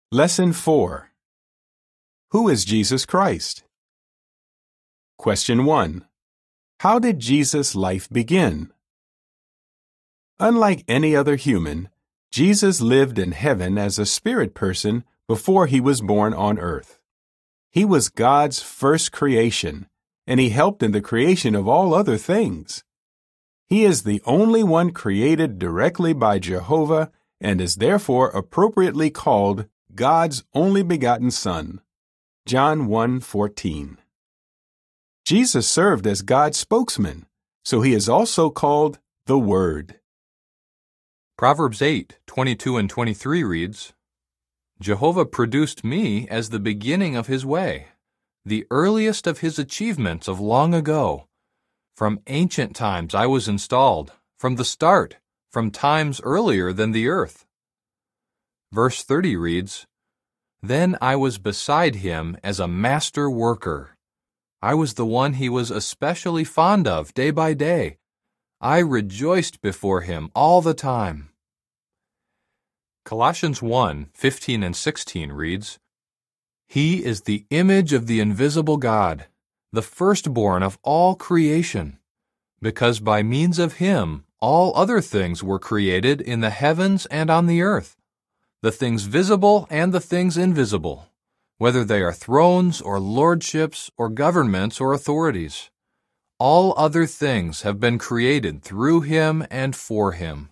Lesson 4. Who is Jesus Christ? Question 1. How did Jesus' life begin? Unlike any other human, Jesus lived in heaven as a spirit person before he was born on earth. He was God's first creation, and he helped in the creation of all other things. He is the only one created directly by Jehovah and is therefore appropriately called God's only begotten Son. John 1:14. Jesus served as God's spokesman, so he is also called the Word. Proverbs 8:22 and 23 reads, Jehovah produced me as the beginning of his way, the earliest of his achievements of long ago. From ancient times I was installed, from the start, from times earlier than the earth. Verse 30 reads, Then I was beside him as a master worker. I was the one he was especially fond of day by day. I rejoiced before him all the time. Colossians 1:15 and 16 reads, He is the image of the invisible God, the firstborn of all creation, because by means of him all other things were created in the heavens and on the earth, the things visible and the things invisible, whether they are thrones or lordships or governments or authorities. All other things have been created through him and for him.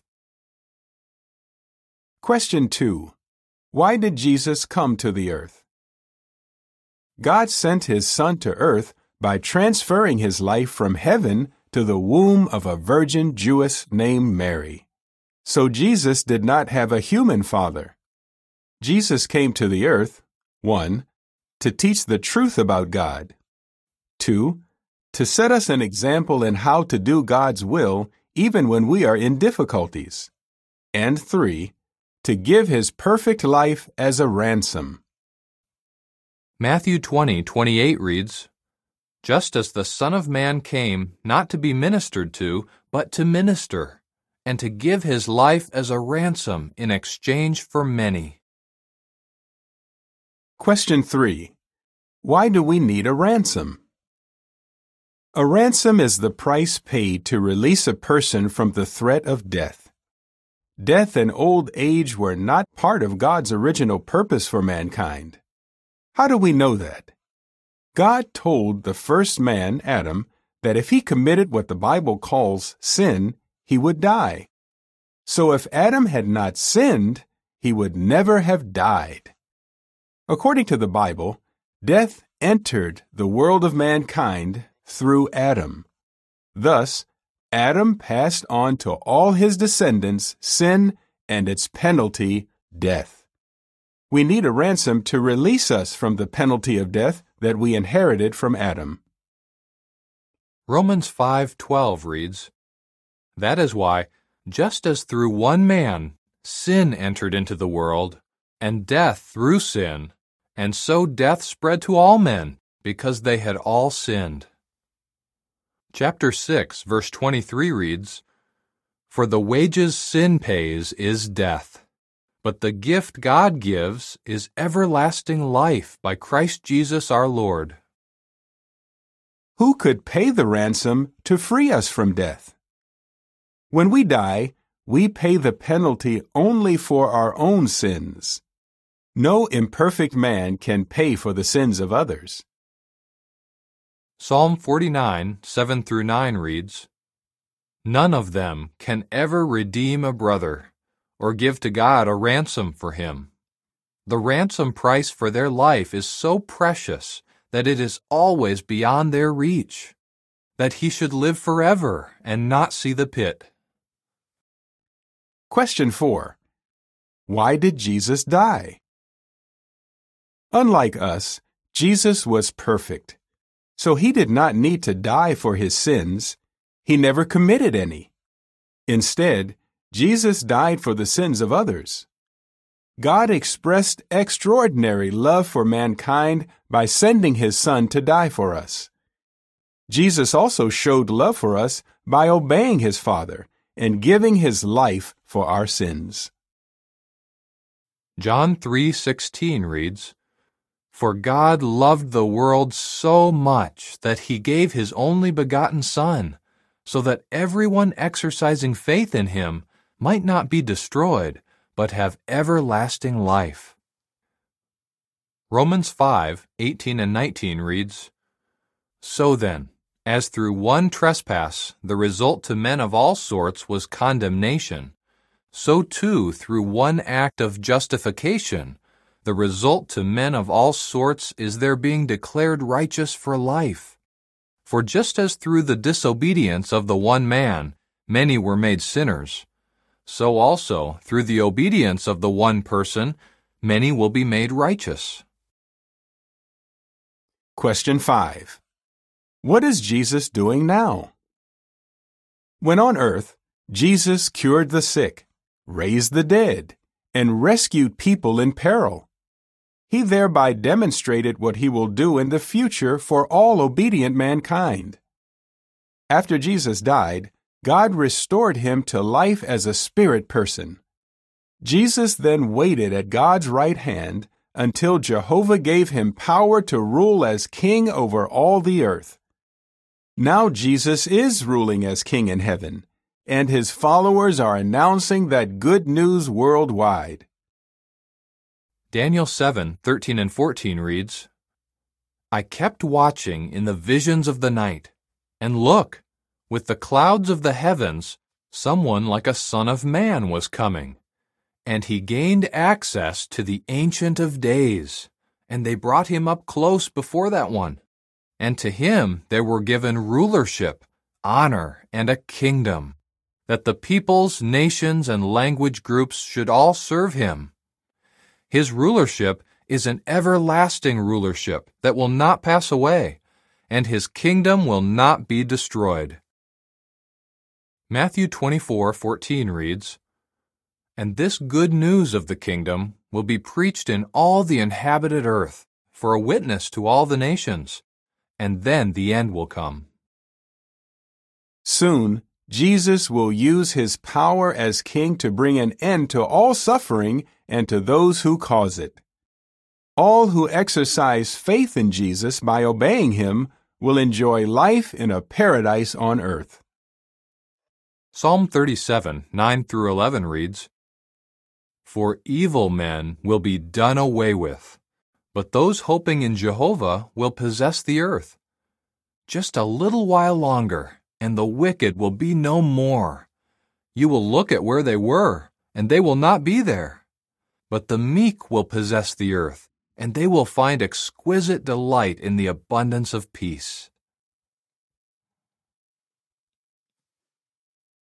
Question 2. Why did Jesus come to the earth? God sent his Son to earth by transferring his life from heaven to the womb of a virgin Jewess named Mary. So Jesus did not have a human father. Jesus came to the earth, 1. To teach the truth about God. 2. To set us an example in how to do God's will even when we are in difficulties. And 3. To give his perfect life as a ransom. Matthew 20:28 reads, Just as the Son of Man came not to be ministered to, but to minister, and to give his life as a ransom in exchange for many. Question 3. Why do we need a ransom? A ransom is the price paid to release a person from the threat of death. Death and old age were not part of God's original purpose for mankind. How do we know that? God told the first man, Adam, that if he committed what the Bible calls sin, he would die. So if Adam had not sinned, he would never have died. According to the Bible, death entered the world of mankind through Adam. Thus, Adam passed on to all his descendants sin and its penalty, death. We need a ransom to release us from the penalty of death that we inherited from Adam. Romans 5:12 reads, That is why, just as through one man sin entered into the world, and death through sin, and so death spread to all men, because they had all sinned. Chapter 6, verse 23 reads, For the wages sin pays is death, but the gift God gives is everlasting life by Christ Jesus our Lord. Who could pay the ransom to free us from death? When we die, we pay the penalty only for our own sins. No imperfect man can pay for the sins of others. Psalm 49:7-9 reads, None of them can ever redeem a brother, or give to God a ransom for him. The ransom price for their life is so precious that it is always beyond their reach, that he should live forever and not see the pit. Question 4. Why did Jesus die? Unlike us, Jesus was perfect, so he did not need to die for his sins. He never committed any. Instead, Jesus died for the sins of others. God expressed extraordinary love for mankind by sending his Son to die for us. Jesus also showed love for us by obeying his Father and giving his life for our sins. John 3:16 reads, "For God loved the world so much that he gave his only begotten Son, so that everyone exercising faith in him might not be destroyed, but have everlasting life." Romans 5:18 and 19 reads, "So then, as through one trespass the result to men of all sorts was condemnation, so too through one act of justification the result to men of all sorts is their being declared righteous for life. For just as through the disobedience of the one man many were made sinners, so also through the obedience of the one person many will be made righteous." Question 5. What is Jesus doing now? When on earth, Jesus cured the sick, raised the dead, and rescued people in peril. He thereby demonstrated what he will do in the future for all obedient mankind. After Jesus died, God restored him to life as a spirit person. Jesus then waited at God's right hand until Jehovah gave him power to rule as king over all the earth. Now Jesus is ruling as king in heaven, and his followers are announcing that good news worldwide. Daniel 7:13 and 14 reads, "I kept watching in the visions of the night, and look, with the clouds of the heavens, someone like a son of man was coming. And he gained access to the Ancient of Days, and they brought him up close before that one. And to him there were given rulership, honor, and a kingdom, that the peoples, nations, and language groups should all serve him. His rulership is an everlasting rulership that will not pass away, and his kingdom will not be destroyed." Matthew 24:14 reads, "And this good news of the kingdom will be preached in all the inhabited earth, for a witness to all the nations, and then the end will come." Soon, Jesus will use his power as king to bring an end to all suffering and to those who cause it. All who exercise faith in Jesus by obeying him will enjoy life in a paradise on earth. Psalm 37:9 through 11 reads, "For evil men will be done away with, but those hoping in Jehovah will possess the earth. Just a little while longer, and the wicked will be no more. You will look at where they were, and they will not be there. But the meek will possess the earth, and they will find exquisite delight in the abundance of peace.